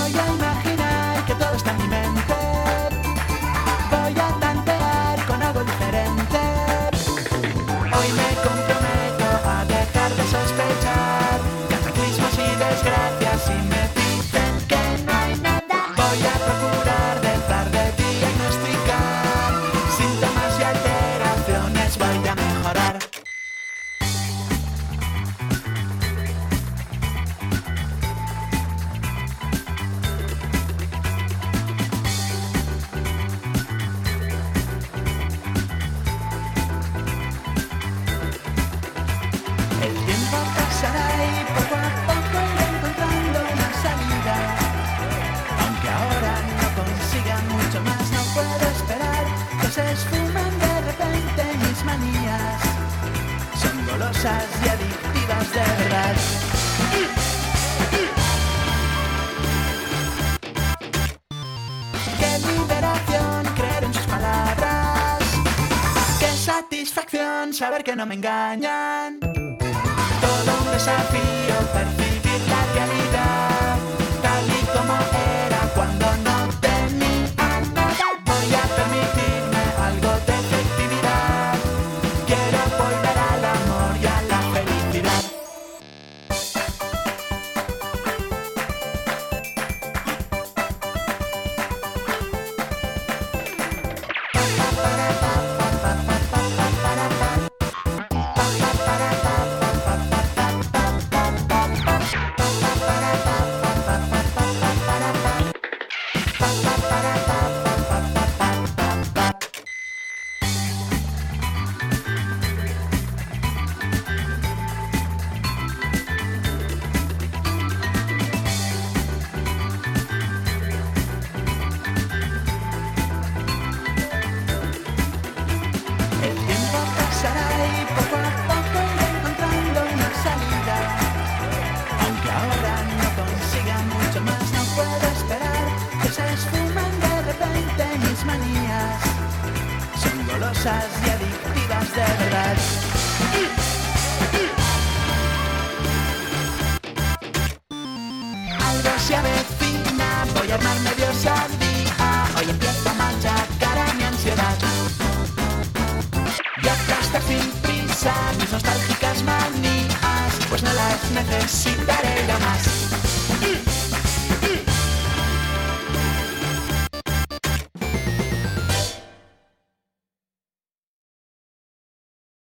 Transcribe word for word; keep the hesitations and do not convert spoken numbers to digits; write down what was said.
Voy a imaginar que todo está en mi mente. Voy a tantear con algo diferente. Hoy me comprometo a dejar de sospechar cataclismos y desgracias y me dicen que no hay nada. Voy a procurar dejar de diagnosticar síntomas y alteraciones. Voy a mejorar. El tiempo pasará y poco a poco iré encontrando una salida. Aunque ahora no consiga mucho más, no puedo esperar que se esfumen de repente mis manías. Son golosas y adictivas de verdad. Qué liberación creer en sus palabras. Qué satisfacción saber que no me engañan. Todo un desafío percibir la realidad tal y como era cuando no tenía nada. Voy a permitirme algo de efectividad. Quiero volver al amor y a la felicidad. El tiempo pasará y poco a poco iré encontrando una salida. Aunque ahora no consiga mucho más, no puedo esperar que se esfumen de repente mis manías. Son golosas y adictivas de verdad. Algo se avecina, voy a armarme de osadía. Hoy empiezo a machacar a mi ansiedad y aplastar sin prisa mis nostálgicas manías, pues no las necesitaré ya más.